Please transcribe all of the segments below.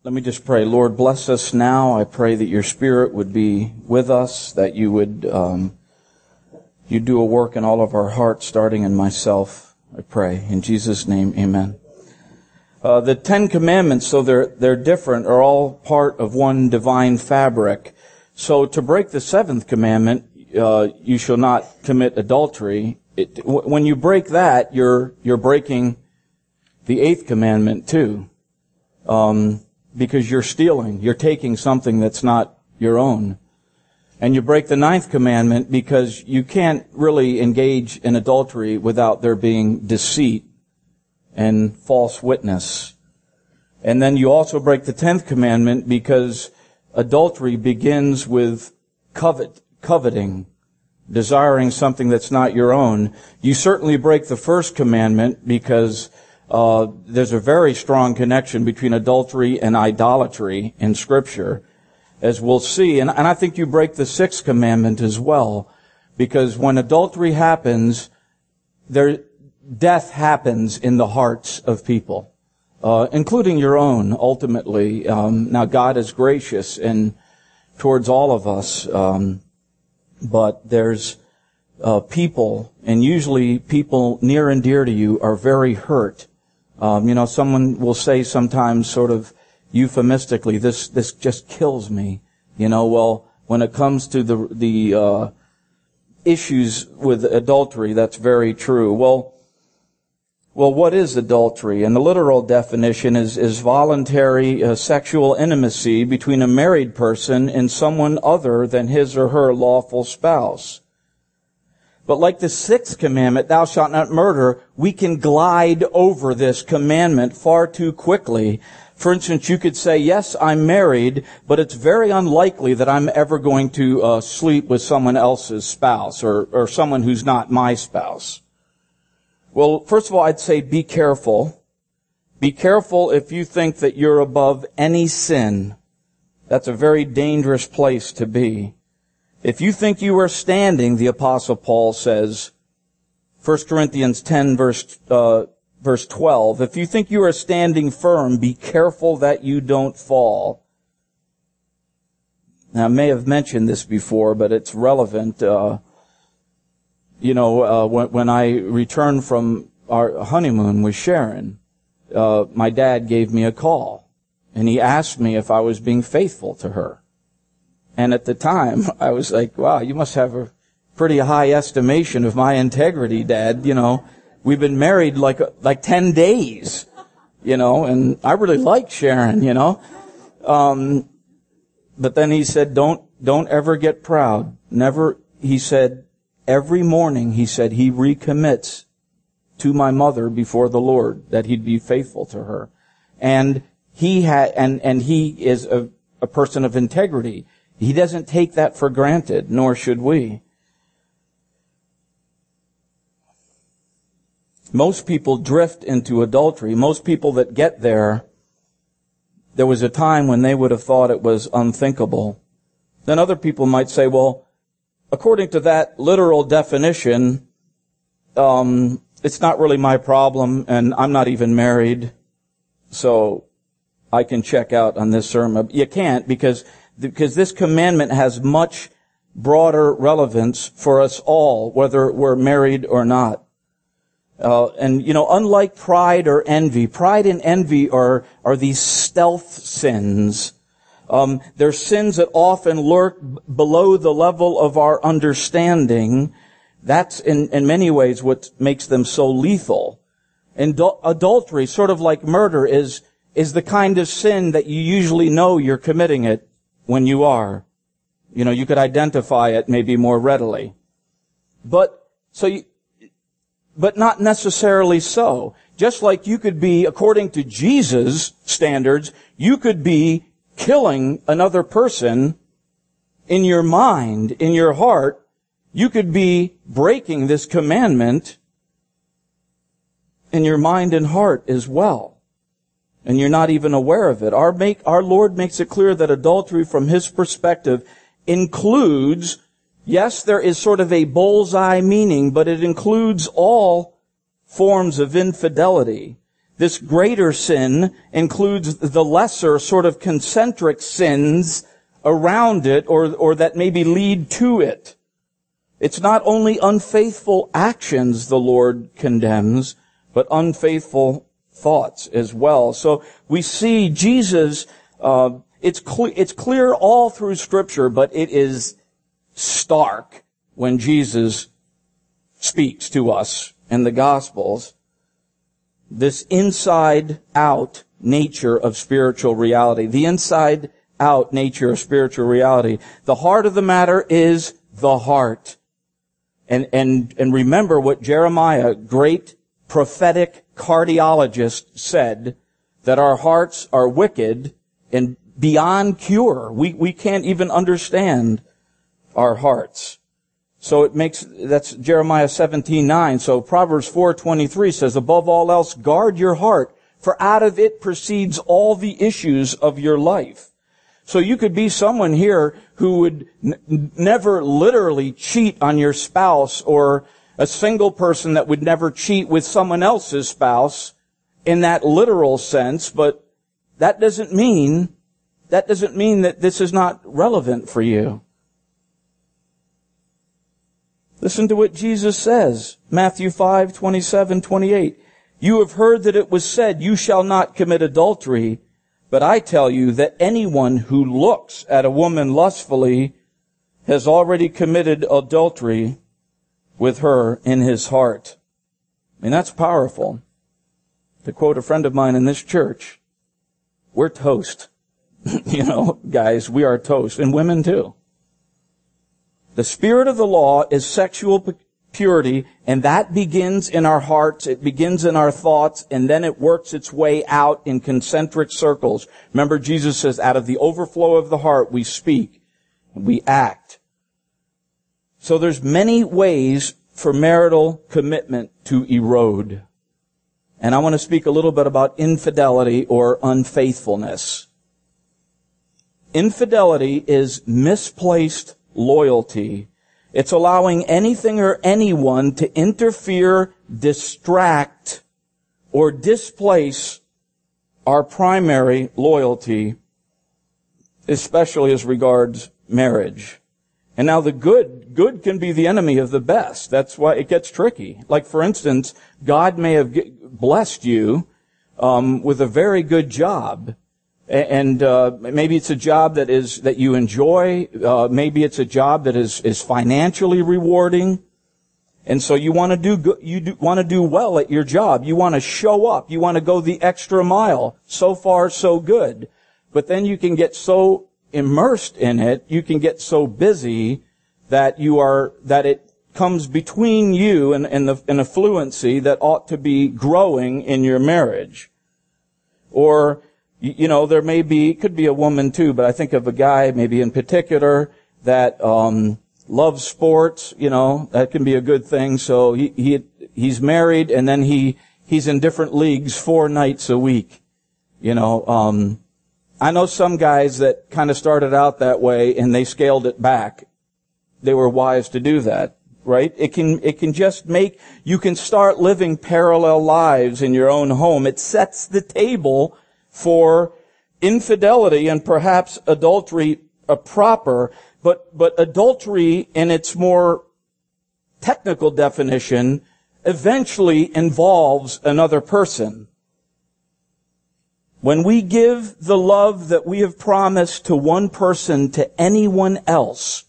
Let me just pray. Lord, bless us now. I pray that your Spirit would be with us, that you would you do a work in all of our hearts, starting in myself. I pray. In Jesus' name, amen. The Ten Commandments, though they're different, are all part of one divine fabric. So to break the seventh commandment, you shall not commit adultery. When you break that, you're breaking the eighth commandment too. Because you're stealing. You're taking something that's not your own. And you break the ninth commandment because you can't really engage in adultery without there being deceit and false witness. And then you also break the 10th commandment because adultery begins with coveting, desiring something that's not your own. You certainly break the first commandment because there's a very strong connection between adultery and idolatry in Scripture, as we'll see. And I think you break the sixth commandment as well, because when adultery happens, death happens in the hearts of people, including your own, ultimately. Now, God is gracious towards all of us, but there's people, and usually people near and dear to you are very hurt. Someone will say sometimes sort of euphemistically, this just kills me. Well, when it comes to the issues with adultery, that's very true. Well, what is adultery? And the literal definition is voluntary sexual intimacy between a married person and someone other than his or her lawful spouse. But like the sixth commandment, thou shalt not murder, we can glide over this commandment far too quickly. For instance, you could say, yes, I'm married, but it's very unlikely that I'm ever going to sleep with someone else's spouse or someone who's not my spouse. Well, first of all, I'd say be careful. Be careful if you think that you're above any sin. That's a very dangerous place to be. If you think you are standing, the Apostle Paul says, 1 Corinthians 10, verse 12, if you think you are standing firm, be careful that you don't fall. Now, I may have mentioned this before, but it's relevant. When I returned from our honeymoon with Sharon, my dad gave me a call, and he asked me if I was being faithful to her. And at the time, I was like, wow, you must have a pretty high estimation of my integrity, Dad. We've been married like 10 days, and I really like Sharon, But then he said, don't ever get proud. Never, he said, every morning, he said, he recommits to my mother before the Lord that he'd be faithful to her. And he is a person of integrity. He doesn't take that for granted, nor should we. Most people drift into adultery. Most people that get there was a time when they would have thought it was unthinkable. Then other people might say, well, according to that literal definition, it's not really my problem, and I'm not even married, so I can check out on this sermon. You can't, because this commandment has much broader relevance for us all, whether we're married or not. Unlike pride or envy, pride and envy are these stealth sins. They're sins that often lurk below the level of our understanding. That's in many ways what makes them so lethal. And adultery, sort of like murder, is the kind of sin that you usually know you're committing it when you are. You could identify it maybe more readily. But not necessarily so. Just like you could be, according to Jesus' standards, you could be killing another person in your mind, in your heart. You could be breaking this commandment in your mind and heart as well. And you're not even aware of it. Our Lord makes it clear that adultery from His perspective includes, yes, there is sort of a bullseye meaning, but it includes all forms of infidelity. This greater sin includes the lesser sort of concentric sins around it or that maybe lead to it. It's not only unfaithful actions the Lord condemns, but unfaithful thoughts as well. So we see Jesus, it's clear all through Scripture, but it is stark when Jesus speaks to us in the Gospels. This inside-out nature of spiritual reality. The inside-out nature of spiritual reality. The heart of the matter is the heart. And remember what Jeremiah, great prophetic cardiologist, said, that our hearts are wicked and beyond cure. We can't even understand our hearts. So that's Jeremiah 17:9. So Proverbs 4:23 says, above all else, guard your heart, for out of it proceeds all the issues of your life. So you could be someone here who would never literally cheat on your spouse, or a single person that would never cheat with someone else's spouse in that literal sense, but that doesn't mean that this is not relevant for you. Listen to what Jesus says, Matthew 5:27-28. You have heard that it was said, you shall not commit adultery. But I tell you that anyone who looks at a woman lustfully has already committed adultery with her in his heart. I mean, that's powerful. To quote a friend of mine in this church, we're toast. Guys, we are toast. And women too. The spirit of the law is sexual purity, and that begins in our hearts, it begins in our thoughts, and then it works its way out in concentric circles. Remember, Jesus says, out of the overflow of the heart we speak, and we act. So there's many ways for marital commitment to erode. And I want to speak a little bit about infidelity or unfaithfulness. Infidelity is misplaced loyalty. It's allowing anything or anyone to interfere, distract, or displace our primary loyalty, especially as regards marriage. And now the good can be the enemy of the best. That's why it gets tricky. Like, for instance, God may have blessed you with a very good job. And maybe it's a job that you enjoy. Maybe it's a job that is financially rewarding. And so you want to do well at your job. You want to show up. You want to go the extra mile. So far, so good. But then you can get so immersed in it, you can get so busy that it comes between you and a fluency that ought to be growing in your marriage. Or it could be a woman too, but I think of a guy maybe in particular that loves sports. That can be a good thing. So he's married, and then he's in different leagues 4 nights a week. I know some guys that kind of started out that way and they scaled it back. They were wise to do that, right? It can just you can start living parallel lives in your own home. It sets the table for infidelity and perhaps adultery proper, but adultery in its more technical definition eventually involves another person. When we give the love that we have promised to one person to anyone else,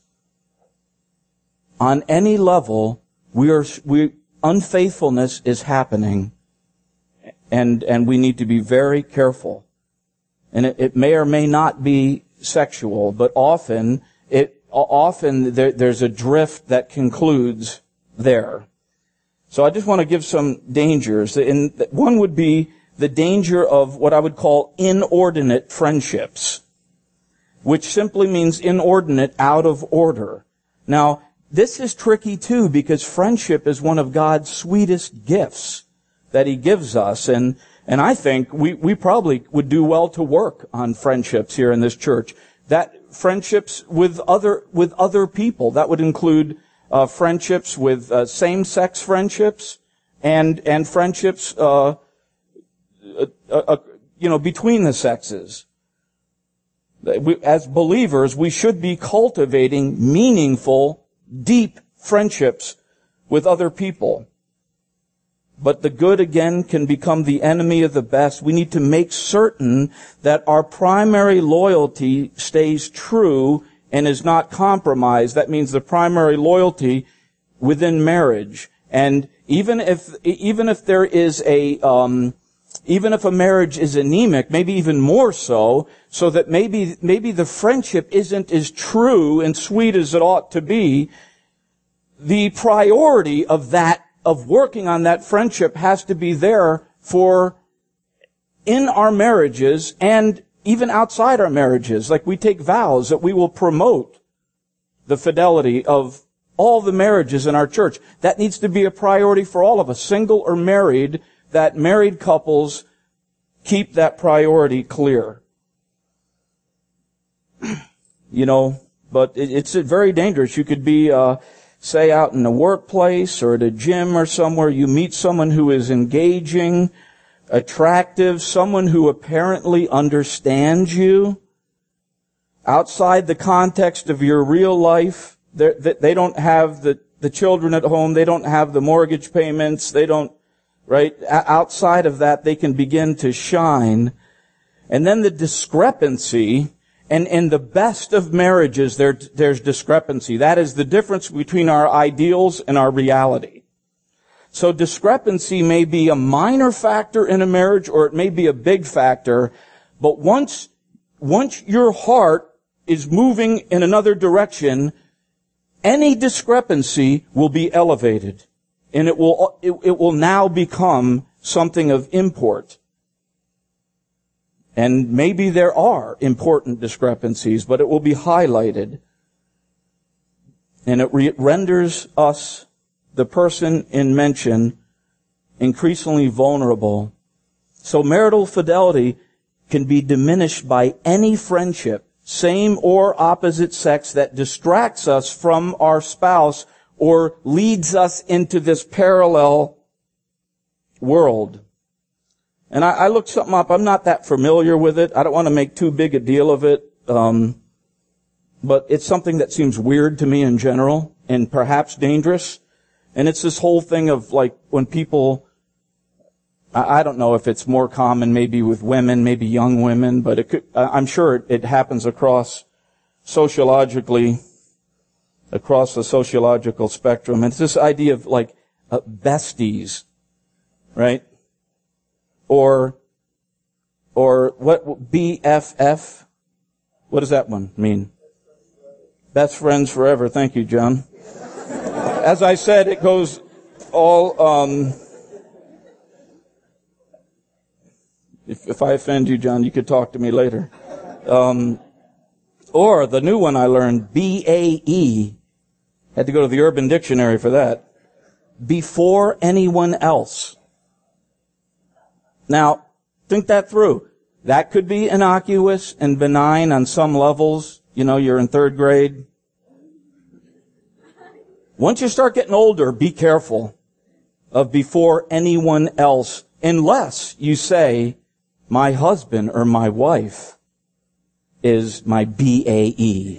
on any level, unfaithfulness is happening. And we need to be very careful. And it may or may not be sexual, but often there's a drift that concludes there. So I just want to give some dangers. One would be the danger of what I would call inordinate friendships, which simply means inordinate, out of order. Now, this is tricky too, because friendship is one of God's sweetest gifts that He gives us. And I think we probably would do well to work on friendships here in this church. That friendships with other people, that would include friendships with same-sex friendships and friendships between the sexes. As believers, we should be cultivating meaningful, deep friendships with other people. But the good, again, can become the enemy of the best. We need to make certain that our primary loyalty stays true and is not compromised. That means the primary loyalty within marriage. And even if there is even if a marriage is anemic, maybe even more so that maybe the friendship isn't as true and sweet as it ought to be, the priority of working on that friendship has to be there in our marriages and even outside our marriages. Like we take vows that we will promote the fidelity of all the marriages in our church. That needs to be a priority for all of us, single or married, that married couples keep that priority clear. But it's very dangerous. You could be, say, out in the workplace or at a gym or somewhere. You meet someone who is engaging, attractive, someone who apparently understands you. Outside the context of your real life, they don't have the children at home. They don't have the mortgage payments. They don't, right? Outside of that, they can begin to shine. And then the discrepancy, and in the best of marriages, there's discrepancy. That is the difference between our ideals and our reality. So discrepancy may be a minor factor in a marriage, or it may be a big factor, but once your heart is moving in another direction, any discrepancy will be elevated, and it will now become something of import. And maybe there are important discrepancies, but it will be highlighted. And it renders us, the person in mention, increasingly vulnerable. So marital fidelity can be diminished by any friendship, same or opposite sex, that distracts us from our spouse or leads us into this parallel world. And I looked something up. I'm not that familiar with it. I don't want to make too big a deal of it. But it's something that seems weird to me in general and perhaps dangerous. And it's this whole thing of like when people, I don't know if it's more common maybe with women, maybe young women, but I'm sure it happens across the sociological spectrum. And it's this idea of like besties, right? Or what, BFF? What does that one mean? Best friends forever. Thank you, John. As I said, it goes all, if I offend you, John, you could talk to me later. Or the new one I learned, BAE. Had to go to the Urban Dictionary for that. Before anyone else. Now, think that through. That could be innocuous and benign on some levels. You're in third grade. Once you start getting older, be careful of before anyone else, unless you say, my husband or my wife is my BAE.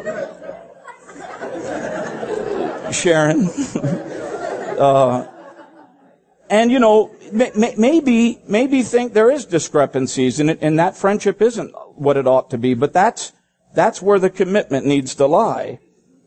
Sharon. And maybe think there is discrepancies and that friendship isn't what it ought to be, but that's where the commitment needs to lie.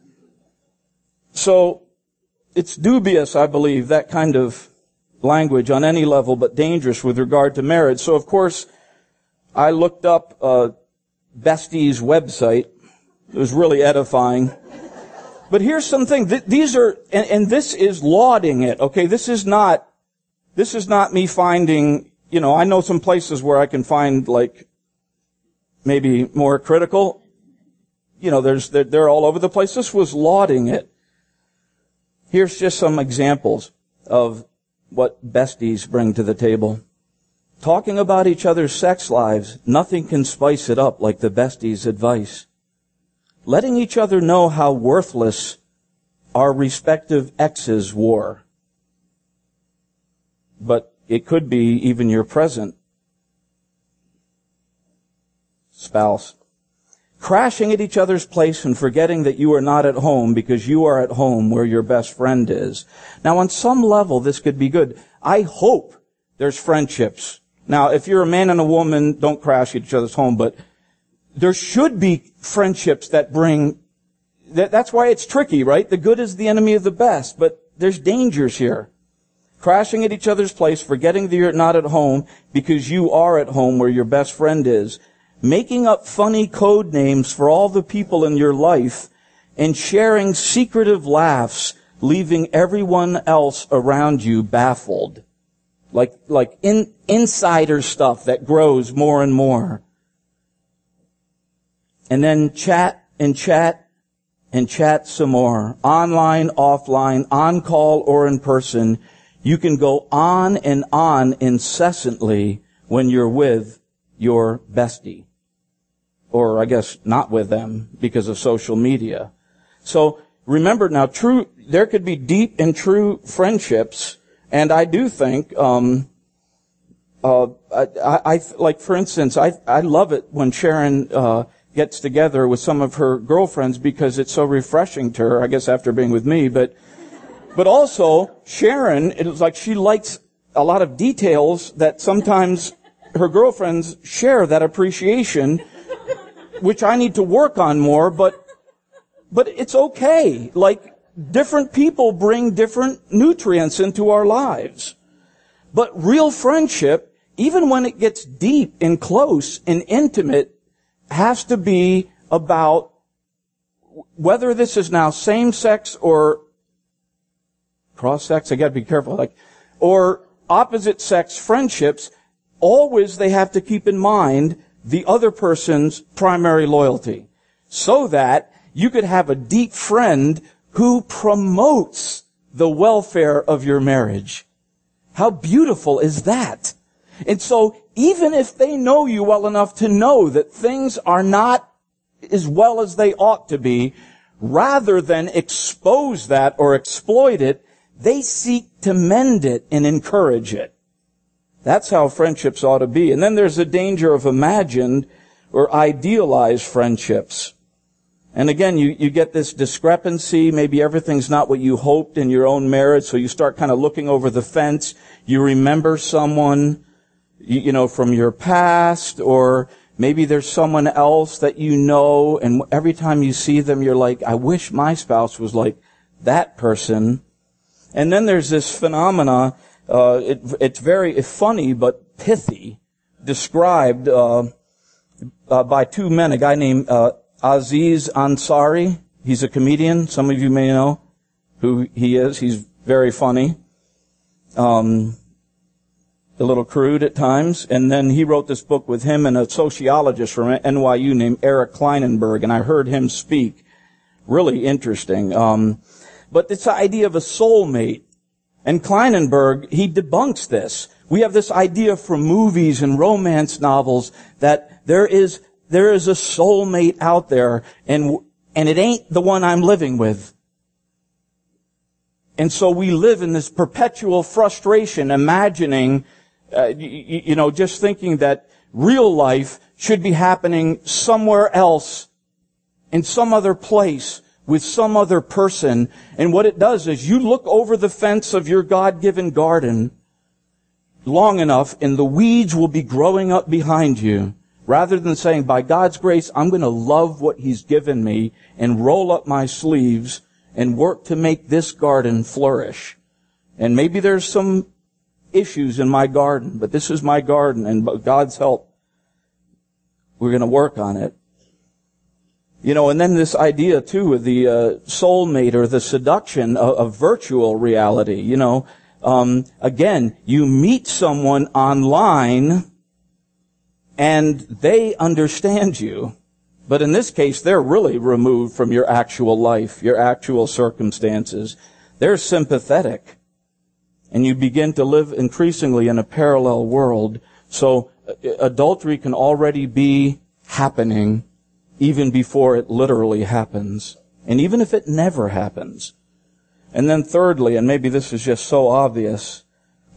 So it's dubious, I believe, that kind of language on any level, but dangerous with regard to marriage. So of course, I looked up Bestie's website. It was really edifying. But here's something. These are, and this is lauding it. Okay, this is not me finding, I know some places where I can find like maybe more critical. They're all over the place. This was lauding it. Here's just some examples of what besties bring to the table. Talking about each other's sex lives, nothing can spice it up like the bestie's advice. Letting each other know how worthless our respective exes were. But it could be even your present spouse. Crashing at each other's place and forgetting that you are not at home because you are at home where your best friend is. Now, on some level, this could be good. I hope there's friendships. Now, if you're a man and a woman, don't crash at each other's home, but there should be friendships that bring, that's why it's tricky, right? The good is the enemy of the best, but there's dangers here. Crashing at each other's place, forgetting that you're not at home because you are at home where your best friend is. Making up funny code names for all the people in your life and sharing secretive laughs, leaving everyone else around you baffled. Like insider stuff that grows more and more. And then chat and chat and chat some more. Online, offline, on call or in person. You can go on and on incessantly when you're with your bestie. Or I guess not with them because of social media. So remember now, there could be deep and true friendships, and I do think, I like for instance, I love it when Sharon gets together with some of her girlfriends because it's so refreshing to her. I guess after being with me, but also Sharon, it's like she likes a lot of details that sometimes her girlfriends share that appreciation, which I need to work on more, but it's okay. Like, different people bring different nutrients into our lives. But real friendship, even when it gets deep and close and intimate, has to be about whether this is now same-sex or cross-sex, I gotta be careful, or opposite-sex friendships. Always they have to keep in mind the other person's primary loyalty, so that you could have a deep friend who promotes the welfare of your marriage. How beautiful is that? And so even if they know you well enough to know that things are not as well as they ought to be, rather than expose that or exploit it, they seek to mend it and encourage it. That's how friendships ought to be. And then there's the danger of imagined or idealized friendships. And again, you get this discrepancy. Maybe everything's not what you hoped in your own marriage, so you start kind of looking over the fence. You remember someone, from your past, or maybe there's someone else that you know, and every time you see them, you're like, I wish my spouse was like that person. And then there's this phenomena, it's very funny but pithy, described by two men, a guy named Aziz Ansari. He's a comedian. Some of you may know who he is. He's very funny. A little crude at times. And then he wrote this book with him and a sociologist from NYU named Eric Kleinenberg, and I heard him speak. Really interesting. But this idea of a soulmate. And Kleinenberg, he debunks this. We have this idea from movies and romance novels that there is a soulmate out there, and it ain't the one I'm living with. And so we live in this perpetual frustration, imagining, just thinking that real life should be happening somewhere else, in some other place, with some other person. And what it does is you look over the fence of your God-given garden long enough, and the weeds will be growing up behind you. Rather than saying, by God's grace, I'm going to love what He's given me and roll up my sleeves and work to make this garden flourish. And maybe there's some issues in my garden, but this is my garden, and by God's help, we're going to work on it. And then this idea, too, of the soulmate or the seduction of virtual reality. Again, you meet someone online and they understand you. But in this case, they're really removed from your actual life, your actual circumstances. They're sympathetic. And you begin to live increasingly in a parallel world. So adultery can already be happening even before it literally happens. And even if it never happens. And then thirdly, and maybe this is just so obvious,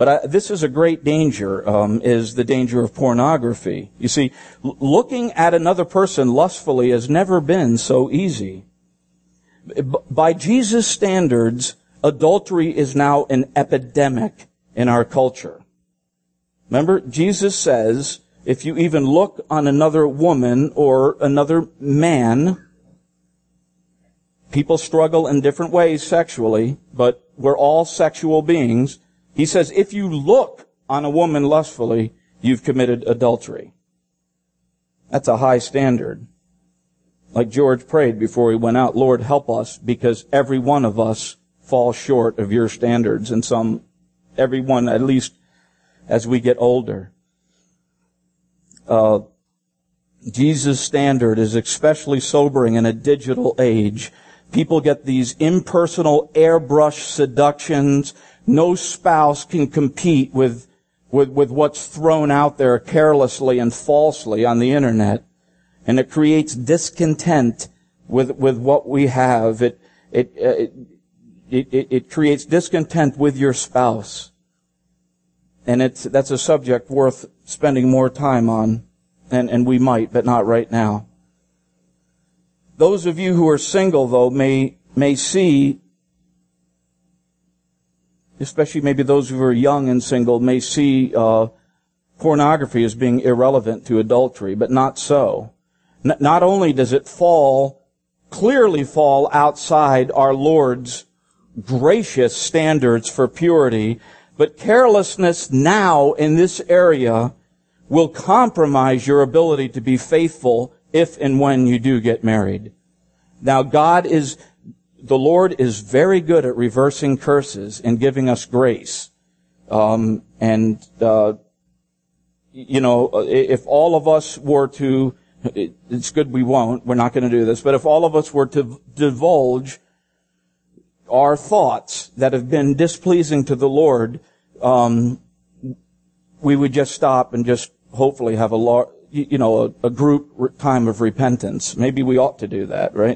But this is a great danger, is the danger of pornography. You see, looking at another person lustfully has never been so easy. By Jesus' standards, adultery is now an epidemic in our culture. Remember, Jesus says, if you even look on another woman or another man, people struggle in different ways sexually, but we're all sexual beings. He says, if you look on a woman lustfully, you've committed adultery. That's a high standard. Like George prayed before he went out, Lord, help us, because every one of us falls short of your standards, and everyone, at least as we get older. Jesus' standard is especially sobering in a digital age. People get these impersonal airbrush seductions. No spouse can compete with what's thrown out there carelessly and falsely on the internet. And it creates discontent with what we have. It creates discontent with your spouse. And that's a subject worth spending more time on. And we might, but not right now. Those of you who are single, though, may see, especially maybe those who are young and single, may see pornography as being irrelevant to adultery, but not so. Not only does it clearly fall outside our Lord's gracious standards for purity, but carelessness now in this area will compromise your ability to be faithful if and when you do get married. Now, the Lord is very good at reversing curses and giving us grace. If all of us were to, it's good we won't, we're not going to do this, but if all of us were to divulge our thoughts that have been displeasing to the Lord, we would just stop and just hopefully have a group time of repentance. Maybe we ought to do that, right?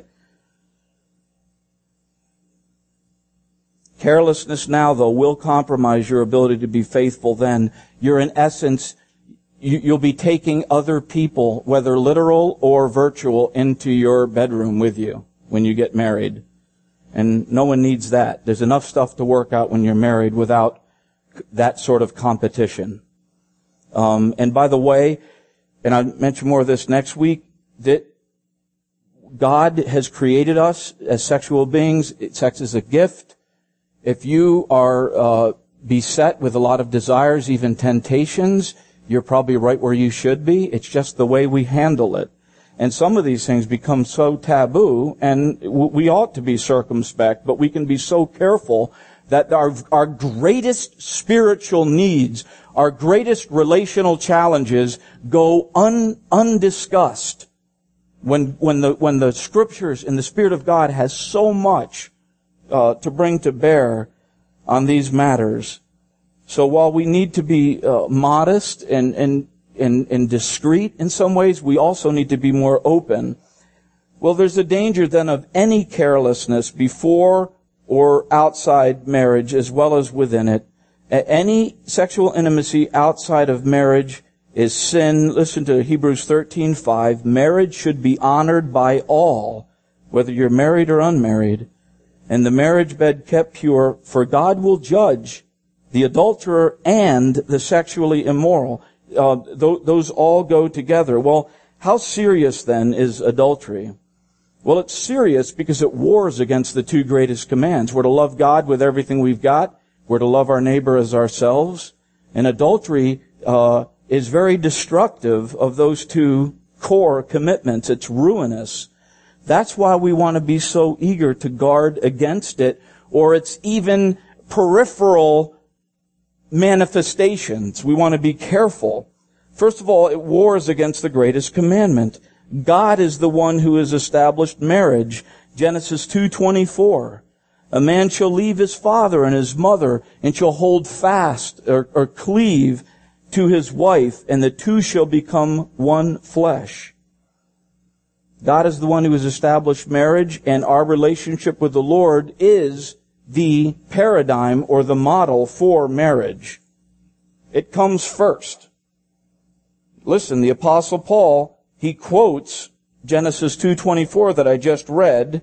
Carelessness now, though, will compromise your ability to be faithful then. You're in essence, you'll be taking other people, whether literal or virtual, into your bedroom with you when you get married. And no one needs that. There's enough stuff to work out when you're married without that sort of competition. And by the way, and I'll mention more of this next week, that God has created us as sexual beings. Sex is a gift. If you are beset with a lot of desires, even temptations, you're probably right where you should be. It's just the way we handle it. And some of these things become so taboo, and we ought to be circumspect, but we can be so careful that our greatest spiritual needs, our greatest relational challenges go undiscussed when the Scriptures and the Spirit of God has so much to bring to bear on these matters. So while we need to be modest and discreet in some ways, we also need to be more open. Well, there's a danger then of any carelessness before or outside marriage as well as within it. Any sexual intimacy outside of marriage is sin. Listen to Hebrews 13:5. Marriage should be honored by all, whether you're married or unmarried, and the marriage bed kept pure, for God will judge the adulterer and the sexually immoral. Those all go together. Well, how serious then is adultery? Well, it's serious because it wars against the two greatest commands. We're to love God with everything we've got. We're to love our neighbor as ourselves. And adultery is very destructive of those two core commitments. It's ruinous. That's why we want to be so eager to guard against it, or its even peripheral manifestations. We want to be careful. First of all, it wars against the greatest commandment. God is the one who has established marriage. Genesis 2:24. A man shall leave his father and his mother and shall hold fast or cleave to his wife, and the two shall become one flesh. God is the one who has established marriage, and our relationship with the Lord is the paradigm or the model for marriage. It comes first. Listen, the Apostle Paul, he quotes Genesis 2:24 that I just read.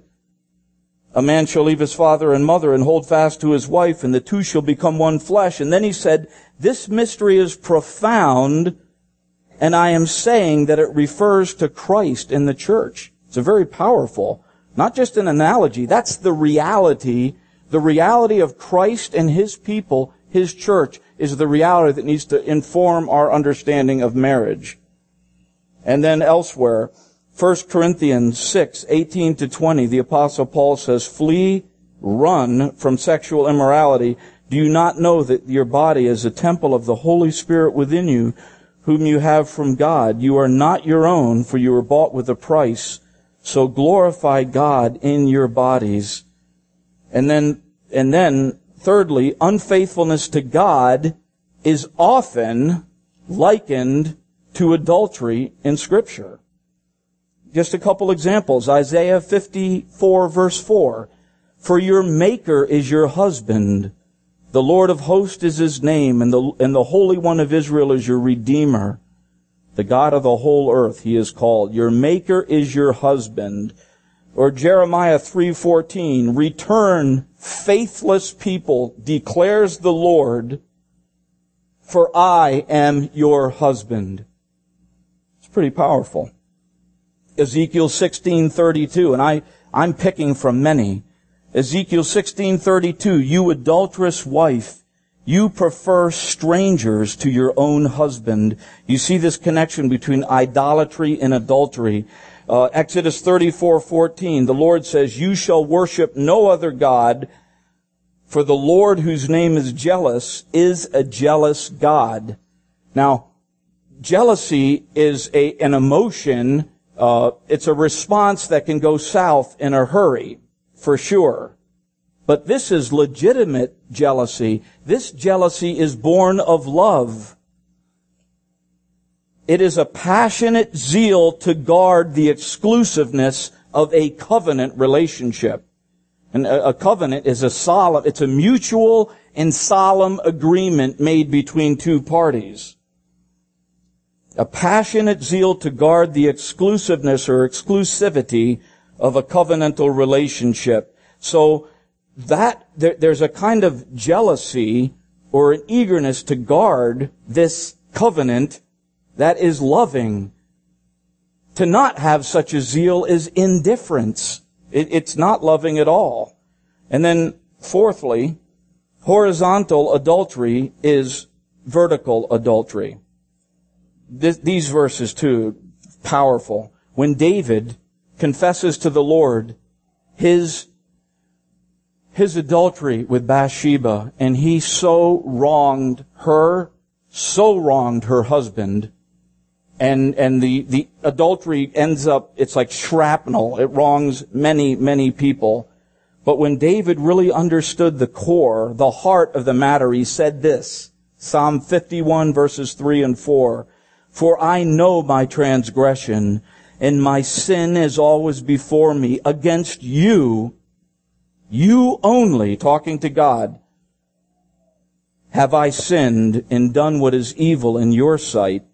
A man shall leave his father and mother and hold fast to his wife, and the two shall become one flesh. And then he said, this mystery is profound, and I am saying that it refers to Christ in the church. It's a very powerful, not just an analogy, that's the reality of Christ and His people, His church, is the reality that needs to inform our understanding of marriage. And then elsewhere, 1 Corinthians 6:18-20, the Apostle Paul says, flee, run from sexual immorality. Do you not know that your body is a temple of the Holy Spirit within you, whom you have from God? You are not your own, for you were bought with a price. So glorify God in your bodies. And then, thirdly, unfaithfulness to God is often likened to adultery in Scripture. Just a couple examples. Isaiah 54 verse 4. For your Maker is your husband. The Lord of hosts is His name, and the Holy One of Israel is your Redeemer. The God of the whole earth He is called. Your Maker is your husband. Or Jeremiah 3:14. Return, faithless people, declares the Lord, for I am your husband. It's pretty powerful. Ezekiel 16:32, and I'm picking from many. Ezekiel 16:32, you adulterous wife, you prefer strangers to your own husband. You see this connection between idolatry and adultery. Exodus 34:14, the Lord says, you shall worship no other God, for the Lord whose name is jealous is a jealous God. Now, jealousy is an emotion. It's a response that can go south in a hurry, for sure. But this is legitimate jealousy. This jealousy is born of love. It is a passionate zeal to guard the exclusiveness of a covenant relationship. And a covenant is it's a mutual and solemn agreement made between two parties. A passionate zeal to guard the exclusiveness or exclusivity of a covenantal relationship. So that there's a kind of jealousy or an eagerness to guard this covenant that is loving. To not have such a zeal is indifference. It's not loving at all. And then fourthly, horizontal adultery is vertical adultery. These verses too, powerful. When David confesses to the Lord his adultery with Bathsheba, and he so wronged her husband, and the adultery ends up, it's like shrapnel. It wrongs many, many people. But when David really understood the core, the heart of the matter, he said this, Psalm 51 verses 3 and 4, for I know my transgression, and my sin is always before me. Against you, you only, talking to God, have I sinned and done what is evil in your sight.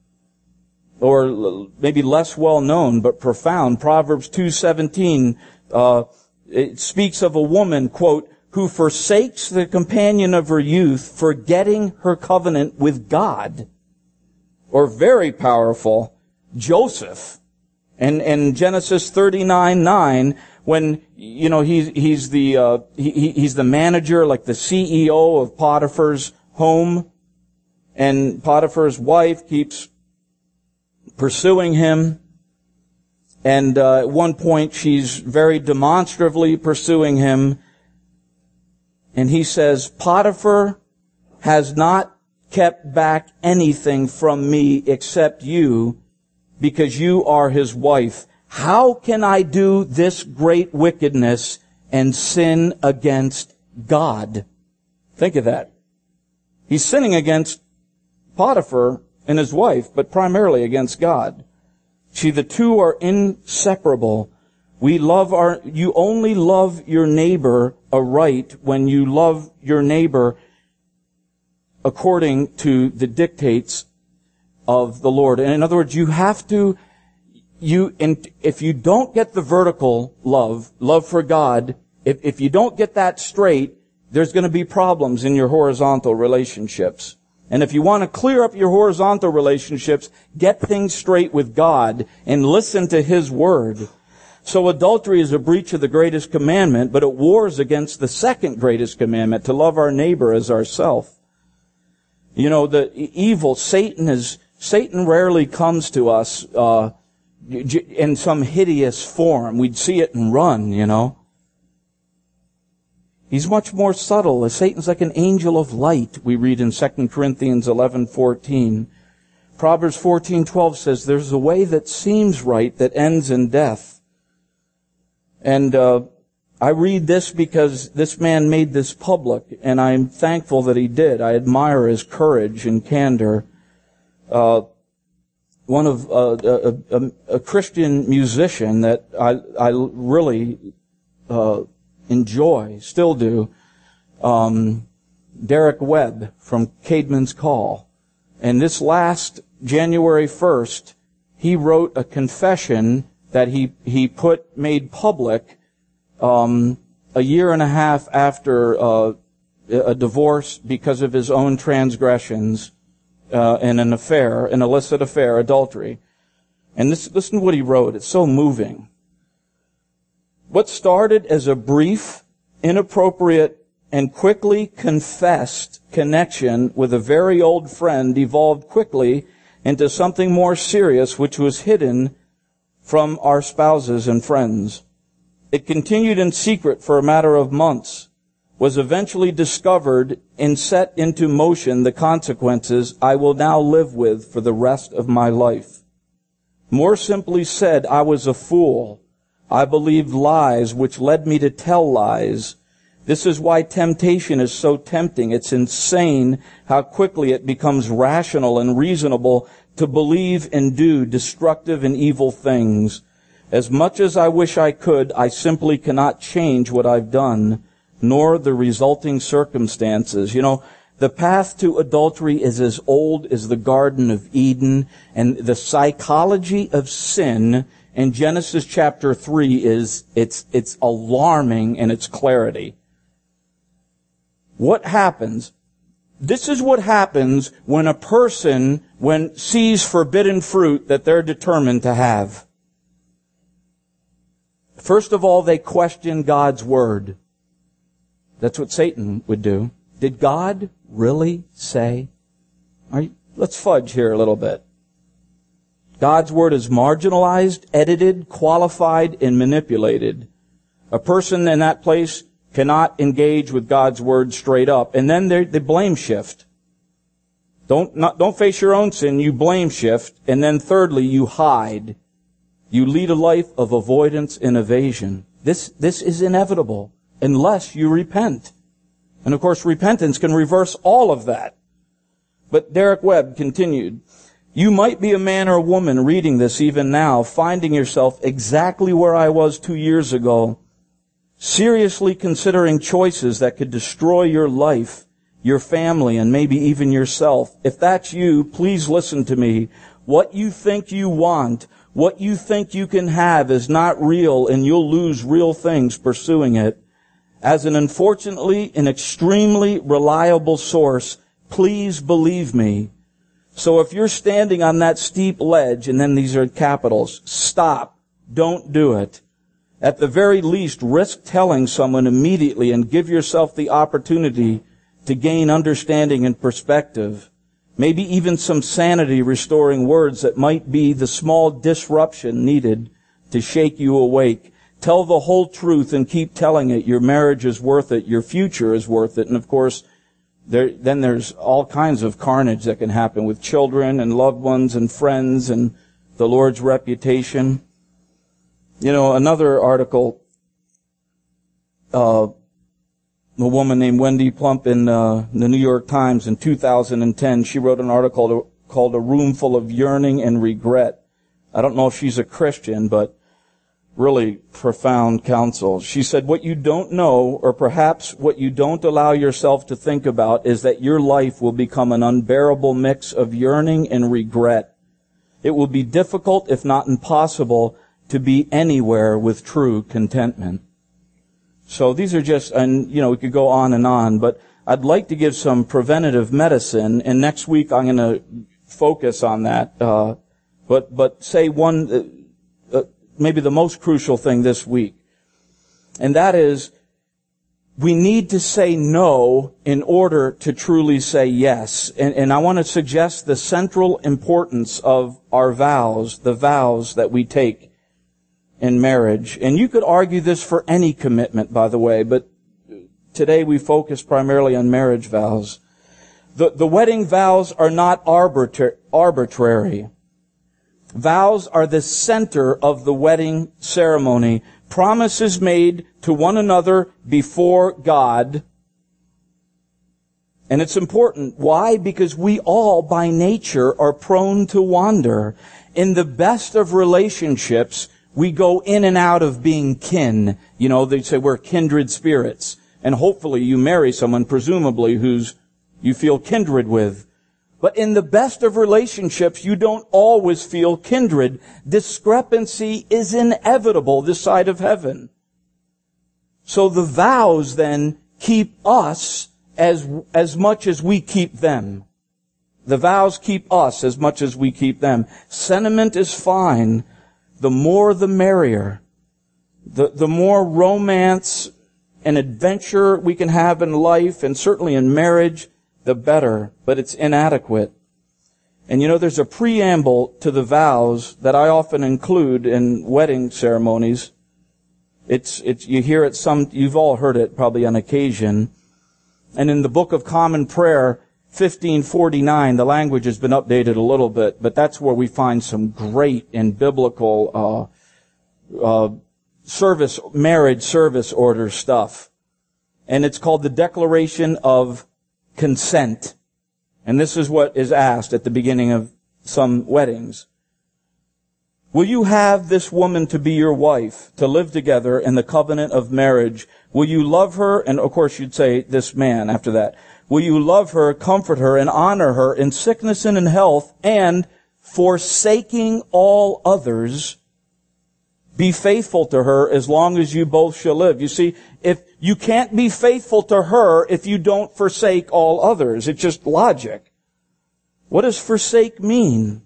Or maybe less well known, but profound, Proverbs 2:17, it speaks of a woman, quote, who forsakes the companion of her youth, forgetting her covenant with God. Or very powerful, Joseph. And Genesis 39:9, when, you know, he's the manager, like the CEO of Potiphar's home, and Potiphar's wife keeps pursuing him. And at one point, she's very demonstratively pursuing him. And he says, Potiphar has not kept back anything from me except you, because you are his wife. How can I do this great wickedness and sin against God? Think of that. He's sinning against Potiphar and his wife, but primarily against God. See, the two are inseparable. You only love your neighbor aright when you love your neighbor according to the dictates of the Lord. And in other words, you have to, if you don't get the vertical love for God, if you don't get that straight, there's going to be problems in your horizontal relationships. And if you want to clear up your horizontal relationships, get things straight with God and listen to His Word. So adultery is a breach of the greatest commandment, but it wars against the second greatest commandment, to love our neighbor as ourself. You know, the evil, Satan rarely comes to us in some hideous form. We'd see it and run, you know. He's much more subtle. Satan's like an angel of light, we read in 2 Corinthians 11:14. Proverbs 14:12 says, there's a way that seems right that ends in death. And I read this because this man made this public, and I'm thankful that he did. I admire his courage and candor. One of a Christian musician that I really enjoy, still do, Derek Webb from Caedmon's Call. And this last January 1st, he wrote a confession that he made public a year and a half after a divorce because of his own transgressions and an affair, an illicit affair, adultery. And listen to what he wrote. It's so moving. What started as a brief, inappropriate, and quickly confessed connection with a very old friend evolved quickly into something more serious, which was hidden from our spouses and friends. It continued in secret for a matter of months, was eventually discovered and set into motion the consequences I will now live with for the rest of my life. More simply said, I was a fool. I believed lies which led me to tell lies. This is why temptation is so tempting. It's insane how quickly it becomes rational and reasonable to believe and do destructive and evil things. As much as I wish I could, I simply cannot change what I've done, nor the resulting circumstances. You know, the path to adultery is as old as the Garden of Eden, and the psychology of sin in Genesis chapter 3 it's alarming in its clarity. What happens? This is what happens when a person sees forbidden fruit that they're determined to have. First of all, they question God's word. That's what Satan would do. Did God really say? Let's fudge here a little bit. God's word is marginalized, edited, qualified, and manipulated. A person in that place cannot engage with God's word straight up. And then they blame shift. Don't face your own sin, you blame shift. And then thirdly, you hide. You lead a life of avoidance and evasion. This is inevitable unless you repent. And of course, repentance can reverse all of that. But Derek Webb continued, you might be a man or a woman reading this even now, finding yourself exactly where I was 2 years ago, seriously considering choices that could destroy your life, your family, and maybe even yourself. If that's you, please listen to me. What you think you want, what you think you can have is not real, and you'll lose real things pursuing it. As an unfortunately and extremely reliable source, please believe me. So if you're standing on that steep ledge, and then these are capitals, stop. Don't do it. At the very least, risk telling someone immediately and give yourself the opportunity to gain understanding and perspective. Maybe even some sanity restoring words that might be the small disruption needed to shake you awake. Tell the whole truth and keep telling it. Your marriage is worth it. Your future is worth it. And of course, then there's all kinds of carnage that can happen with children and loved ones and friends and the Lord's reputation. You know, another article, a woman named Wendy Plump in the New York Times in 2010, she wrote an article called A Room Full of Yearning and Regret. I don't know if she's a Christian, but really profound counsel. She said, what you don't know, or perhaps what you don't allow yourself to think about, is that your life will become an unbearable mix of yearning and regret. It will be difficult, if not impossible, to be anywhere with true contentment. So these are just, and we could go on, but I'd like to give some preventative medicine, and next week I'm going to focus on that. But say one, maybe the most crucial thing this week, and that is, we need to say no in order to truly say yes. And I want to suggest the central importance of our vows, the vows that we take in marriage. And you could argue this for any commitment, by the way, but today we focus primarily on marriage vows. The wedding vows are not arbitrary. Vows are the center of the wedding ceremony. Promises made to one another before God. And it's important. Why? Because we all, by nature, are prone to wander. In the best of relationships, we go in and out of being kin. They say we're kindred spirits. And hopefully you marry someone, presumably, who's you feel kindred with. But in the best of relationships, you don't always feel kindred. Discrepancy is inevitable this side of heaven. So the vows then keep us as much as we keep them. The vows keep us as much as we keep them. Sentiment is fine. The more the merrier. The more romance and adventure we can have in life, and certainly in marriage, the better, but it's inadequate. And there's a preamble to the vows that I often include in wedding ceremonies. You hear it you've all heard it probably on occasion. And in the Book of Common Prayer, 1549, the language has been updated a little bit, but that's where we find some great and biblical, marriage service order stuff. And it's called the Declaration of Consent. And this is what is asked at the beginning of some weddings. Will you have this woman to be your wife, to live together in the covenant of marriage? Will you love her? And of course you'd say this man after that. Will you love her, comfort her, and honor her in sickness and in health, and forsaking all others, be faithful to her as long as you both shall live? You see, if you can't be faithful to her if you don't forsake all others. It's just logic. What does forsake mean?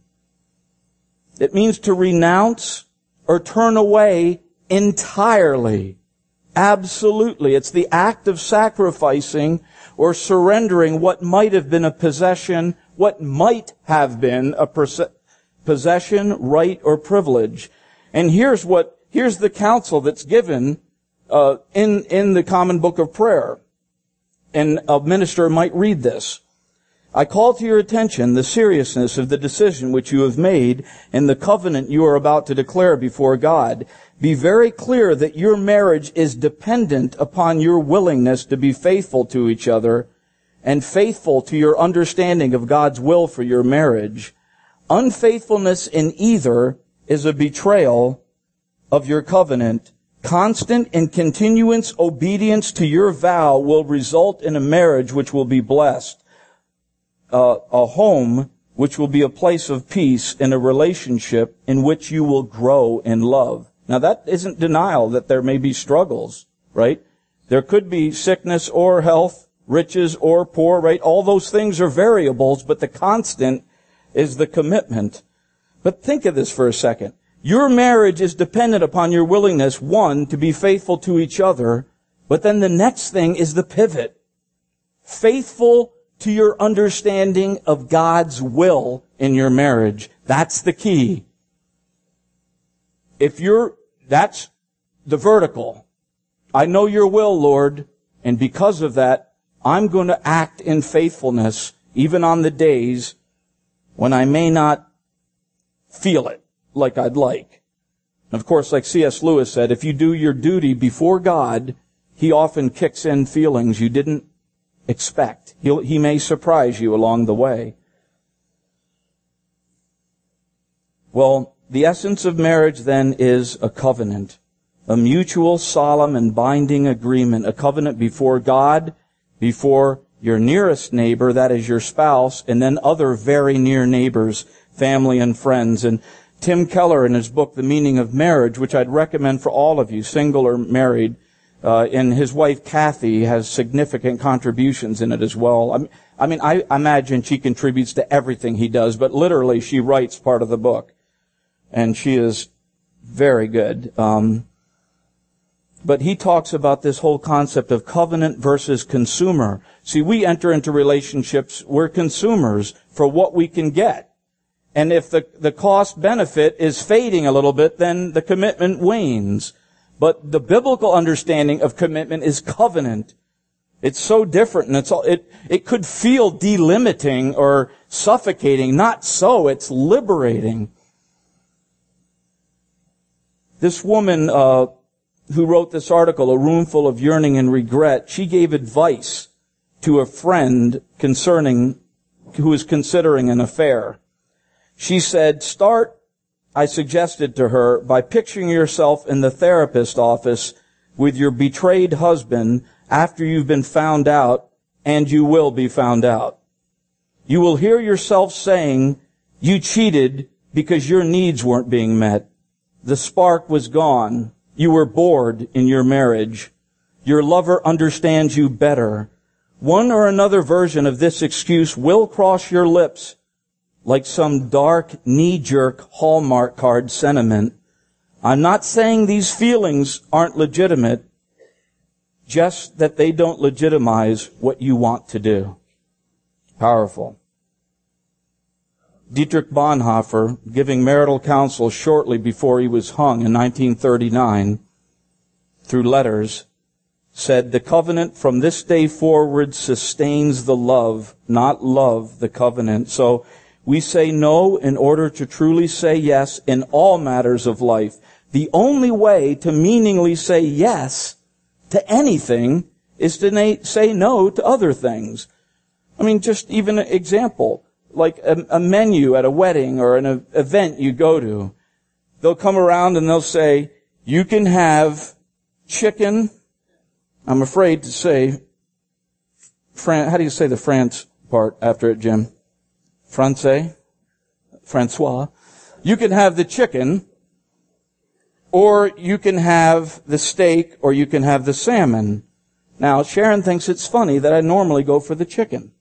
It means to renounce or turn away entirely. Absolutely. It's the act of sacrificing or surrendering what might have been a possession, what might have been a possession, right, or privilege. And here's the counsel that's given in the Common Book of Prayer. And a minister might read this. I call to your attention the seriousness of the decision which you have made and the covenant you are about to declare before God. Be very clear that your marriage is dependent upon your willingness to be faithful to each other and faithful to your understanding of God's will for your marriage. Unfaithfulness in either is a betrayal of your covenant. Constant and continuous obedience to your vow will result in a marriage which will be blessed, a home which will be a place of peace, and a relationship in which you will grow in love. Now that isn't denial that there may be struggles, right? There could be sickness or health, riches or poor, right? All those things are variables, but the constant is the commitment. But think of this for a second. Your marriage is dependent upon your willingness, one, to be faithful to each other, but then the next thing is the pivot. Faithful to your understanding of God's will in your marriage. That's the key. That's the vertical. I know your will, Lord, and because of that, I'm going to act in faithfulness even on the days when I may not feel it like I'd like. And of course, like C.S. Lewis said, if you do your duty before God, He often kicks in feelings you didn't expect. He may surprise you along the way. Well, The essence of marriage then is a covenant, a mutual, solemn, and binding agreement, a covenant before God, before your nearest neighbor, that is your spouse, and then other very near neighbors, family and friends. And Tim Keller, in his book, The Meaning of Marriage, which I'd recommend for all of you, single or married, and his wife Kathy has significant contributions in it as well. I imagine she contributes to everything he does, but literally she writes part of the book. And she is very good. But he talks about this whole concept of covenant versus consumer. See, we enter into relationships, we're consumers for what we can get. And if the cost benefit is fading a little bit, then the commitment wanes. But the biblical understanding of commitment is covenant. It's so different, and it could feel delimiting or suffocating. Not so. It's liberating. This woman who wrote this article, A Room Full of Yearning and Regret, she gave advice to a friend who was considering an affair. She said, I suggested to her, by picturing yourself in the therapist's office with your betrayed husband after you've been found out, and you will be found out. You will hear yourself saying, you cheated because your needs weren't being met. The spark was gone. You were bored in your marriage. Your lover understands you better. One or another version of this excuse will cross your lips like some dark, knee-jerk Hallmark card sentiment. I'm not saying these feelings aren't legitimate, just that they don't legitimize what you want to do. Powerful. Dietrich Bonhoeffer, giving marital counsel shortly before he was hung in 1939, through letters, said, the covenant from this day forward sustains the love, not love the covenant. So we say no in order to truly say yes in all matters of life. The only way to meaningly say yes to anything is to say no to other things. I mean, just even an example, like a menu at a wedding or an event you go to. They'll come around and they'll say, you can have chicken. I'm afraid to say, how do you say the France part after it, Jim? François. You can have the chicken, or you can have the steak, or you can have the salmon. Now, Sharon thinks it's funny that I normally go for the chicken.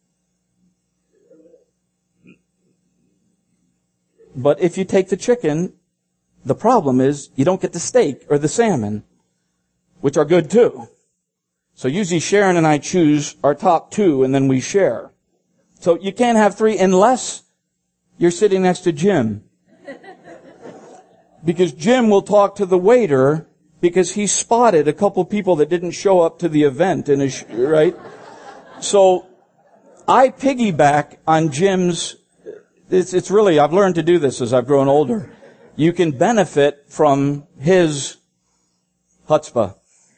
But if you take the chicken, the problem is you don't get the steak or the salmon, which are good too. So usually Sharon and I choose our top two and then we share. So you can't have three unless you're sitting next to Jim. Because Jim will talk to the waiter because he spotted a couple people that didn't show up to the event right? So I piggyback on Jim's. It's really, I've learned to do this as I've grown older. You can benefit from his chutzpah.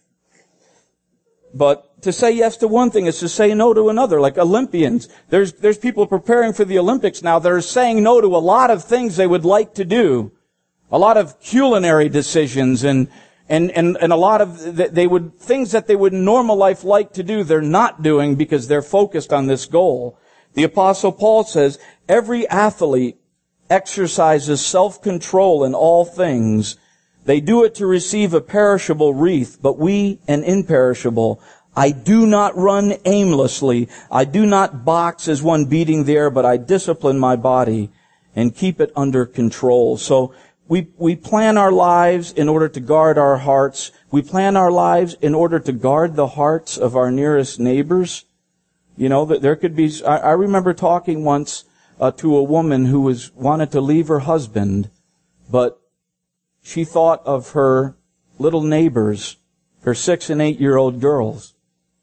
But to say yes to one thing is to say no to another, like Olympians. There's people preparing for the Olympics now that are saying no to a lot of things they would like to do. A lot of culinary decisions and a lot of things that they would in normal life like to do, they're not doing because they're focused on this goal. The Apostle Paul says, every athlete exercises self-control in all things. They do it to receive a perishable wreath, but we an imperishable. I do not run aimlessly. I do not box as one beating the air, but I discipline my body and keep it under control. So we plan our lives in order to guard our hearts. We plan our lives in order to guard the hearts of our nearest neighbors. You know, that there could be, I remember talking once to a woman who wanted to leave her husband, but she thought of her little neighbors, her 6 and 8-year-old girls.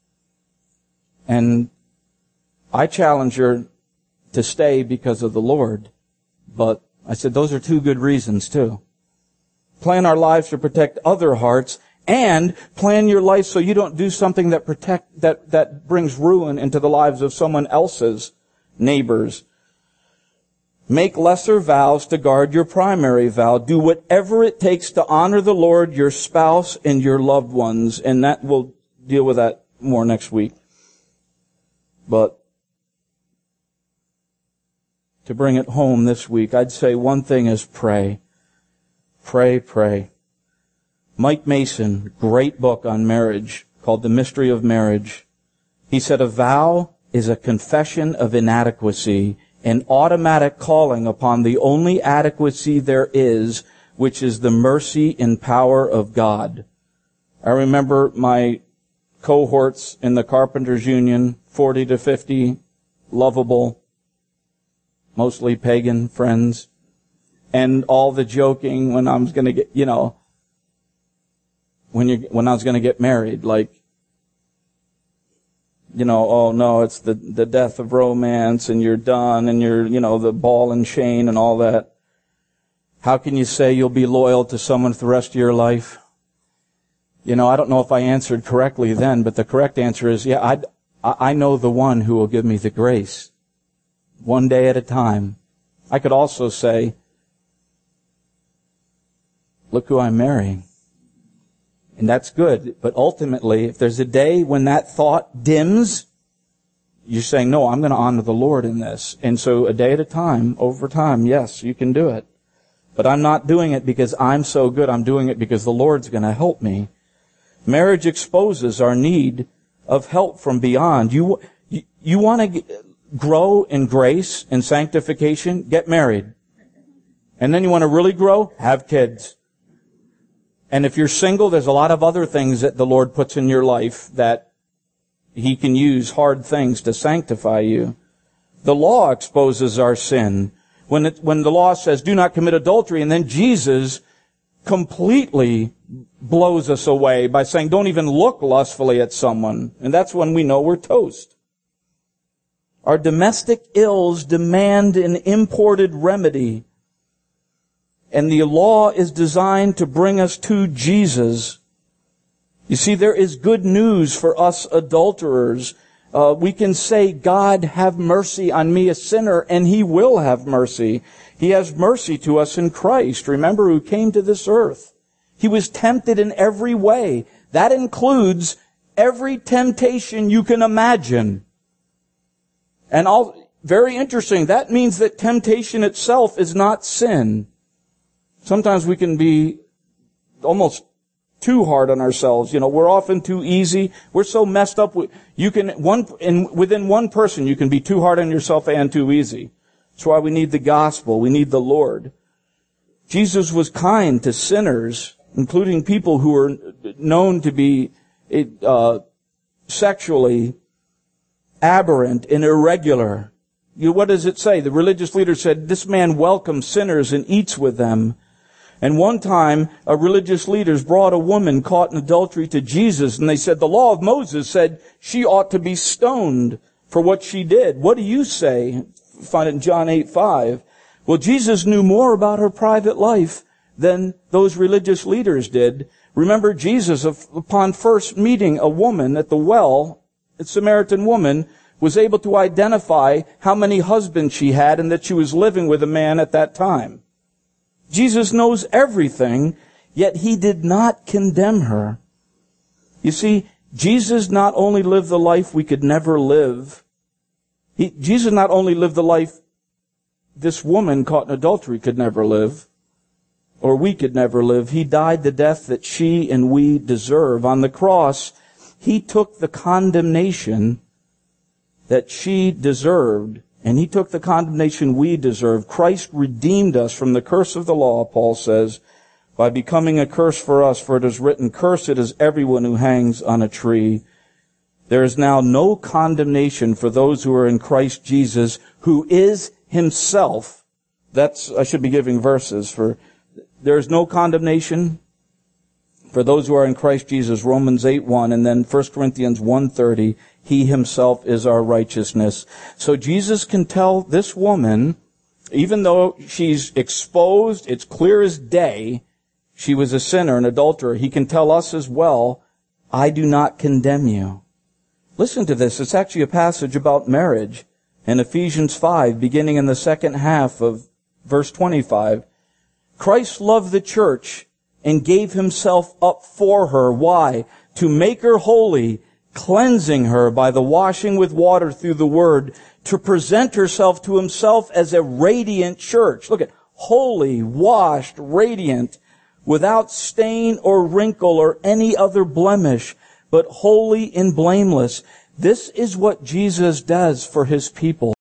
And I challenged her to stay because of the Lord, but I said those are 2 good reasons too. Plan our lives to protect other hearts, and plan your life so you don't do something that brings ruin into the lives of someone else's neighbors. Make lesser vows to guard your primary vow. Do whatever it takes to honor the Lord, your spouse, and your loved ones. And that we'll deal with that more next week. But to bring it home this week, I'd say one thing is pray. Pray, pray. Mike Mason, great book on marriage called The Mystery of Marriage. He said a vow is a confession of inadequacy, an automatic calling upon the only adequacy there is, which is the mercy and power of God. I remember my cohorts in the Carpenters Union, 40 to 50, lovable, mostly pagan friends, and all the joking when I was going to get, when I was going to get married, like, oh no, it's the death of romance and you're done and you're, the ball and chain and all that. How can you say you'll be loyal to someone for the rest of your life? I don't know if I answered correctly then, but the correct answer is, yeah, I know the one who will give me the grace. One day at a time. I could also say, look who I'm marrying. And that's good. But ultimately, if there's a day when that thought dims, you're saying, no, I'm going to honor the Lord in this. And so a day at a time, over time, yes, you can do it. But I'm not doing it because I'm so good. I'm doing it because the Lord's going to help me. Marriage exposes our need of help from beyond. You want to grow in grace and sanctification? Get married. And then you want to really grow? Have kids. And if you're single, there's a lot of other things that the Lord puts in your life that He can use, hard things to sanctify you. The law exposes our sin. When the law says, do not commit adultery, and then Jesus completely blows us away by saying, don't even look lustfully at someone. And that's when we know we're toast. Our domestic ills demand an imported remedy. And the law is designed to bring us to Jesus. You see, there is good news for us adulterers. We can say, God, have mercy on me, a sinner, and He will have mercy. He has mercy to us in Christ. Remember, who came to this earth. He was tempted in every way. That includes every temptation you can imagine. And very interesting, that means that temptation itself is not sin. Sometimes we can be almost too hard on ourselves. We're often too easy. We're so messed up. Within one person, you can be too hard on yourself and too easy. That's why we need the gospel. We need the Lord. Jesus was kind to sinners, including people who were known to be sexually aberrant and irregular. What does it say? The religious leader said, this man welcomes sinners and eats with them. And one time, religious leaders brought a woman caught in adultery to Jesus, and they said, the law of Moses said she ought to be stoned for what she did. What do you say? Find it in John 8:5. Well, Jesus knew more about her private life than those religious leaders did. Remember, Jesus, upon first meeting a woman at the well, a Samaritan woman, was able to identify how many husbands she had and that she was living with a man at that time. Jesus knows everything, yet He did not condemn her. You see, Jesus not only lived the life we could never live, Jesus not only lived the life this woman caught in adultery could never live, or we could never live. He died the death that she and we deserve. On the cross, He took the condemnation that she deserved, and He took the condemnation we deserve. Christ redeemed us from the curse of the law, Paul says, by becoming a curse for us, for it is written, cursed is everyone who hangs on a tree. There is now no condemnation for those who are in Christ Jesus, who is Himself. I should be giving verses for, there is no condemnation for those who are in Christ Jesus, Romans 8:1, and then 1 Corinthians 1:30, He Himself is our righteousness. So Jesus can tell this woman, even though she's exposed, it's clear as day, she was a sinner, an adulterer, He can tell us as well, I do not condemn you. Listen to this. It's actually a passage about marriage. In Ephesians 5, beginning in the second half of verse 25, Christ loved the church and gave himself up for her. Why? To make her holy, cleansing her by the washing with water through the word, to present herself to himself as a radiant church. Look at holy, washed, radiant, without stain or wrinkle or any other blemish, but holy and blameless. This is what Jesus does for his people.